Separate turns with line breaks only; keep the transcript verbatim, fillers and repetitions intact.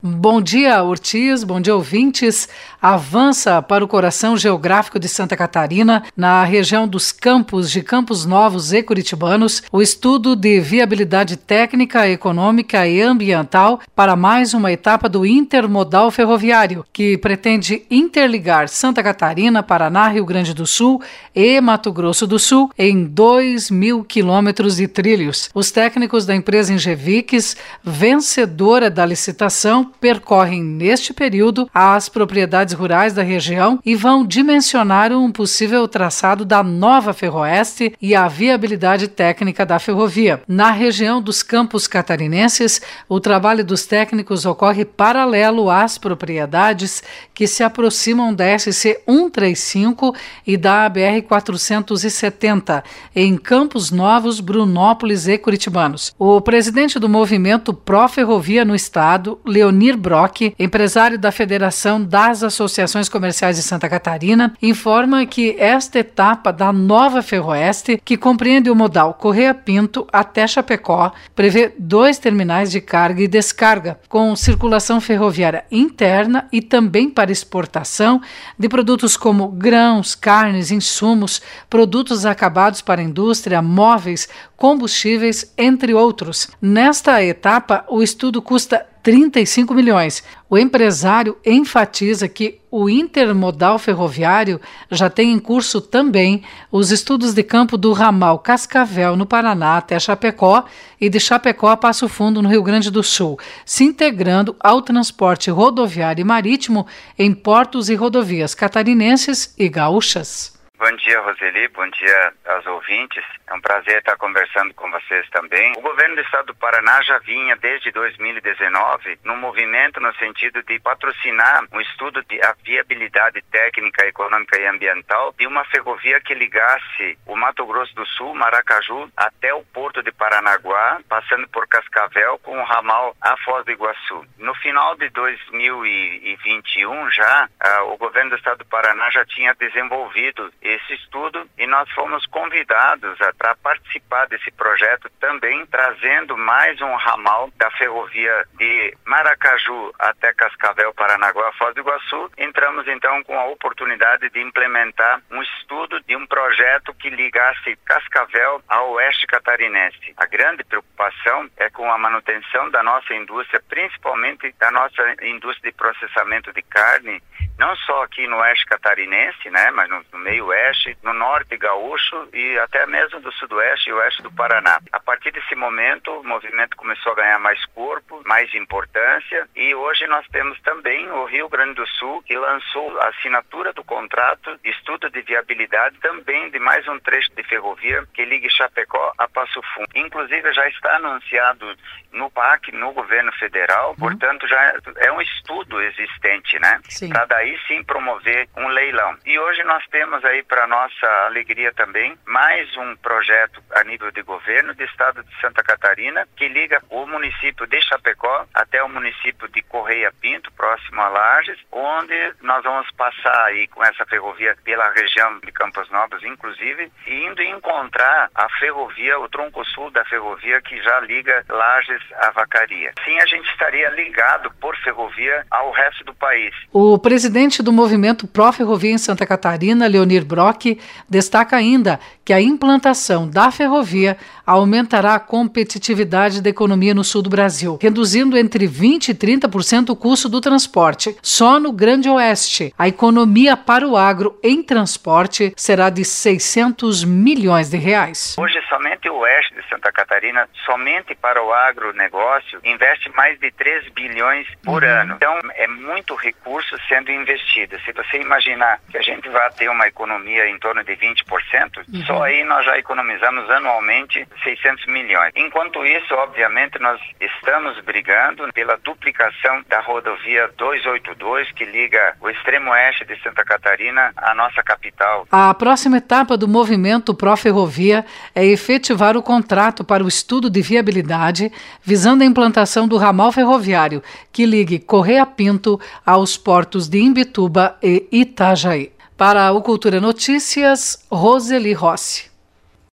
Bom dia, Ortiz, bom dia, ouvintes. Avança para o coração geográfico de Santa Catarina, na região dos campos de Campos Novos e Curitibanos, o estudo de viabilidade técnica, econômica e ambiental para mais uma etapa do intermodal ferroviário, que pretende interligar Santa Catarina, Paraná, Rio Grande do Sul e Mato Grosso do Sul em dois mil quilômetros de trilhos. Os técnicos da empresa Ingevix, vencedora da licitação, percorrem neste período as propriedades rurais da região e vão dimensionar um possível traçado da nova Ferroeste e a viabilidade técnica da ferrovia. Na região dos campos catarinenses, o trabalho dos técnicos ocorre paralelo às propriedades que se aproximam da S C cento e trinta e cinco e da B R quatrocentos e setenta, em Campos Novos, Brunópolis e Curitibanos. O presidente do movimento Pró-Ferrovia no estado, Leonir Brock, empresário da Federação das Associações Comerciais de Santa Catarina, informa que esta etapa da nova Ferroeste, que compreende o modal Correia Pinto até Chapecó, prevê dois terminais de carga e descarga, com circulação ferroviária interna e também para exportação de produtos como grãos, carnes, insumos, produtos acabados para a indústria, móveis, combustíveis, entre outros. Nesta etapa, o estudo custa trinta e cinco milhões. O empresário enfatiza que o intermodal ferroviário já tem em curso também os estudos de campo do ramal Cascavel, no Paraná, até Chapecó, e de Chapecó a Passo Fundo, no Rio Grande do Sul, se integrando ao transporte rodoviário e marítimo em portos e rodovias catarinenses e gaúchas.
Bom dia, Roseli. Bom dia aos ouvintes. É um prazer estar conversando com vocês também. O governo do estado do Paraná já vinha desde dois mil e dezenove num movimento no sentido de patrocinar um estudo de a viabilidade técnica, econômica e ambiental de uma ferrovia que ligasse o Mato Grosso do Sul, Maracaju, até o porto de Paranaguá, passando por Cascavel com o ramal a Foz do Iguaçu. No final de dois mil e vinte e um já, ah, o governo do estado do Paraná já tinha desenvolvido esse estudo e nós fomos convidados para participar desse projeto também, trazendo mais um ramal da ferrovia de Maracaju até Cascavel, Paranaguá, Foz do Iguaçu. Entramos então com a oportunidade de implementar um estudo de um projeto que ligasse Cascavel ao oeste catarinense. A grande preocupação é com a manutenção da nossa indústria, principalmente da nossa indústria de processamento de carne, não só aqui no oeste catarinense, né, mas no, no meio oeste, no norte gaúcho e até mesmo do sudoeste e oeste do Paraná. A partir desse momento, o movimento começou a ganhar mais corpo, mais importância, e hoje nós temos também o Rio Grande do Sul, que lançou a assinatura do contrato de estudo de viabilidade também de mais um trecho de ferrovia que ligue Chapecó a Passo Fundo. Inclusive já está anunciado no P A C, no governo federal, uhum. Portanto já é um estudo existente, né? Para daí sim promover um leilão. E hoje nós temos aí, para nossa alegria também, mais um projeto a nível de governo do estado de Santa Catarina, que liga o município de Chapecó até o município de Correia Pinto, próximo a Lages, onde nós vamos passar aí com essa ferrovia pela região de Campos Novos, inclusive, e indo encontrar a ferrovia, o tronco sul da ferrovia que já liga Lages a Vacaria. Assim a gente estaria ligado por ferrovia ao resto do país.
O presidente do movimento Pró-Ferrovia em Santa Catarina, Leonir Brock, destaca ainda que a implantação da ferrovia aumentará a competitividade da economia no sul do Brasil, reduzindo entre vinte e trinta por cento o custo do transporte. Só no Grande Oeste, a economia para o agro em transporte será de seiscentos milhões de reais.
Hoje, somente o oeste de Santa Catarina, somente para o agronegócio, investe mais de três bilhões por uhum. ano. Então, é muito recurso sendo investido. Se você imaginar que a gente vai ter uma economia em torno de vinte por cento, uhum. só aí nós já economizamos anualmente seiscentos milhões. Enquanto isso, obviamente, nós estamos brigando pela duplicação da rodovia duzentos e oitenta e dois, que liga o extremo oeste de Santa Catarina à nossa capital.
A próxima etapa do movimento Pró-Ferrovia é efetivar o contrato para o estudo de viabilidade, visando a implantação do ramal ferroviário, que ligue Correia Pinto aos portos de Imbituba e Itajaí. Para o Cultura Notícias, Roseli Rossi.